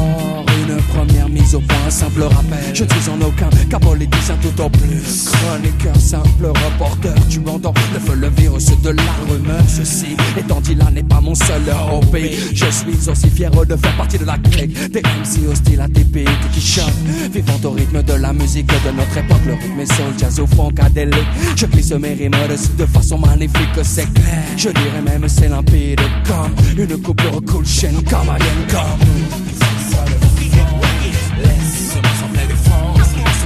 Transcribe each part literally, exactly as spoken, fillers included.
Alors, une première mise au point, simple rappel. Je ne suis en aucun cas politicien tout au plus. Chroniqueur, simple reporter, tu m'entends le feu, le virus de la rumeur. Ceci étant dit, là n'est pas mon seul hobby. Je suis aussi fier de faire partie de la clique des M C hostiles atypiques qui chantent, vivant au rythme de la musique de notre époque. Le rythme est soul, jazz ou funkadélique. Je glisse mes rimes de façon magnifique, c'est clair. Je dirais même c'est limpide comme une coupure cool chaîne comme alien comme. Laisse-moi sembler de France.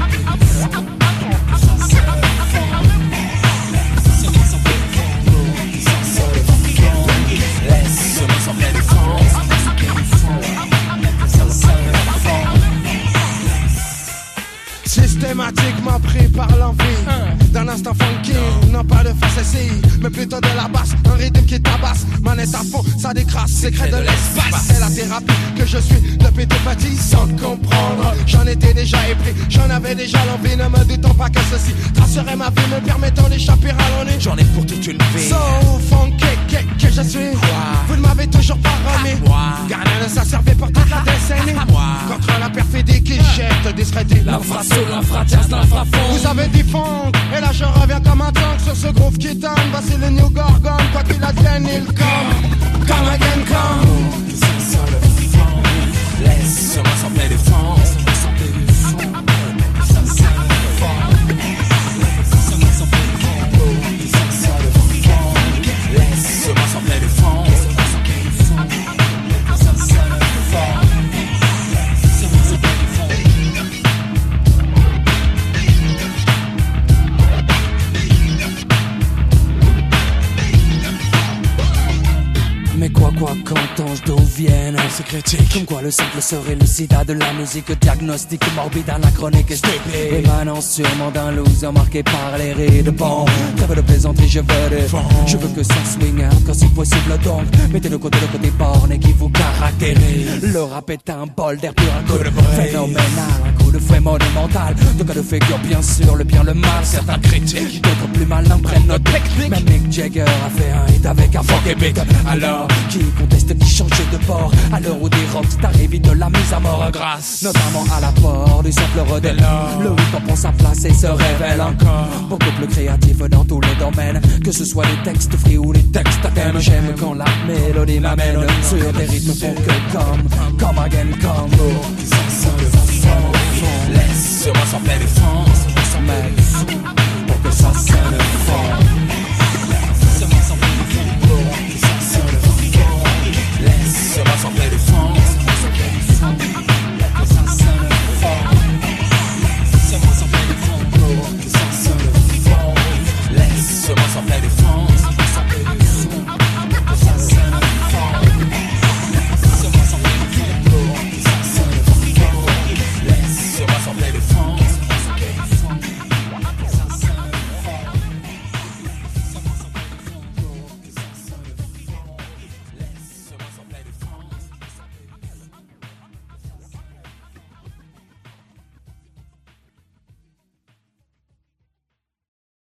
Laisse-moi sembler de France. Systématiquement pris par l'envie d'un instant funky, non pas de facétie, mais plutôt de la basse, un rythme qui tabasse, manette à fond, ça décrasse, secret de l'espace. C'est la thérapie que je suis depuis tout petit sans comprendre. J'en étais déjà épris, j'en avais déjà l'envie, ne me doutant pas que ceci tracerait ma vie, me permettant d'échapper à l'ennui. J'en ai pour toute une vie. So funky que, que je suis, vous ne m'avez toujours pas remis. Gardien de ça servait pour toute la décennie. Contre la perfidie qui jette discrédit. L'infraso, l'infratias, l'infrafond. Vous avez dit fond, et là je reviens comme un tank sur ce groove qui tangue. Voici le New Gorgon, quoi qu'il advienne, il come. Come again, come. Laisse-moi sembler de France. Laisse-moi sembler de France. Mais quoi quoi qu'entends-je d'où viennent ces critiques, comme quoi le simple serait le sida de la musique, diagnostic morbide, anachronique et stupide, émanant sûrement d'un loser marqué par les rides. Bon, trêve de plaisanterie, je veux des fonds. Je veux que ça swing quand si possible donc mettez le côté le côté borné qui vous caractérise. Le rap est un bol d'air pur, un coup de phénoménal, un coup de fouet monumental. De cas de figure bien sûr, le bien, le mal, certains critiques, d'autres plus malins prennent notre technique. Même Mick Jagger a fait un hit avec un funk épique. Alors qui conteste, qui change de bord à l'heure où des rockstars évitent la mise à mort grâce notamment à l'apport du simple redélo. Le hip-hop prend sa place et se révèle encore beaucoup plus créatif dans tous les domaines, que ce soit les textes free ou les textes à thème. J'aime quand la mélodie m'amène sur des rythmes font que comme, come again, come.